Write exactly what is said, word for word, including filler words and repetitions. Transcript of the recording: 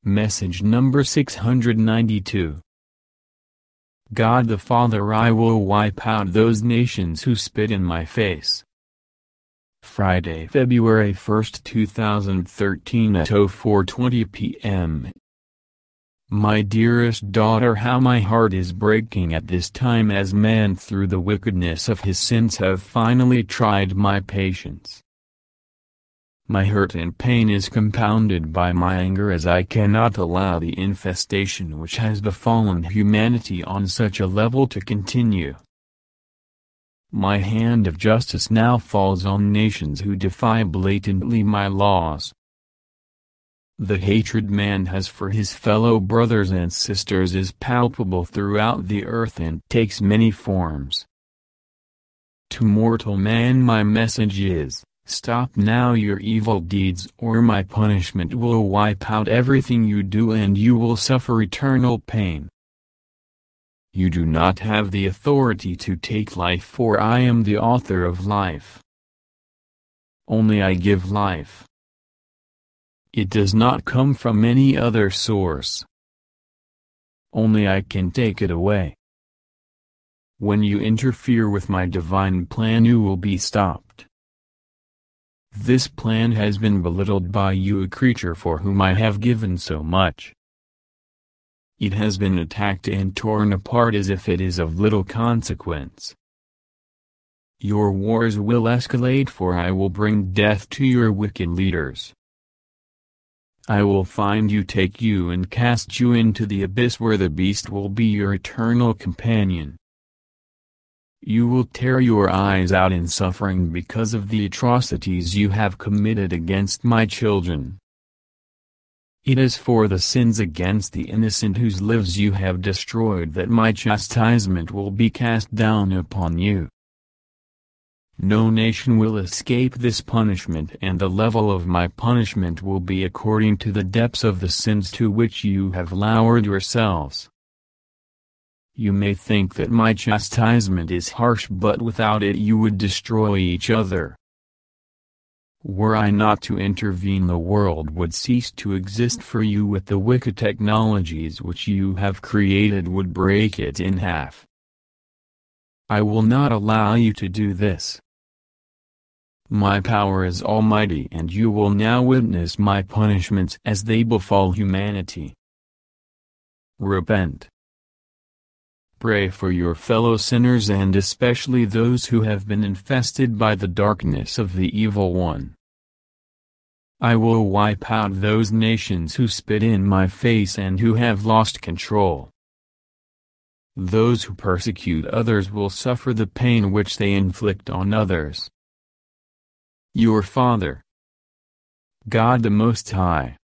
Message number six hundred ninety-two. God the Father, I will wipe out those nations who spit in my face. Friday, February first, two thousand thirteen at oh four twenty p m My dearest daughter, how my heart is breaking at this time, as man through the wickedness of his sins have finally tried my patience. My hurt and pain is compounded by my anger, as I cannot allow the infestation which has befallen humanity on such a level to continue. My hand of justice now falls on nations who defy blatantly my laws. The hatred man has for his fellow brothers and sisters is palpable throughout the earth and takes many forms. To mortal man my message is, stop now your evil deeds, or my punishment will wipe out everything you do and you will suffer eternal pain. You do not have the authority to take life, for I am the author of life. Only I give life. It does not come from any other source. Only I can take it away. When you interfere with my divine plan, you will be stopped. This plan has been belittled by you, a creature for whom I have given so much. It has been attacked and torn apart as if it is of little consequence. Your wars will escalate, for I will bring death to your wicked leaders. I will find you, take you and cast you into the abyss, where the beast will be your eternal companion. You will tear your eyes out in suffering because of the atrocities you have committed against my children. It is for the sins against the innocent whose lives you have destroyed that my chastisement will be cast down upon you. No nation will escape this punishment, and the level of my punishment will be according to the depths of the sins to which you have lowered yourselves. You may think that my chastisement is harsh, but without it you would destroy each other. Were I not to intervene, the world would cease to exist, for you, with the wicked technologies which you have created, would break it in half. I will not allow you to do this. My power is almighty, and you will now witness my punishments as they befall humanity. Repent. Pray for your fellow sinners, and especially those who have been infested by the darkness of the evil one. I will wipe out those nations who spit in my face and who have lost control. Those who persecute others will suffer the pain which they inflict on others. Your Father, God the Most High,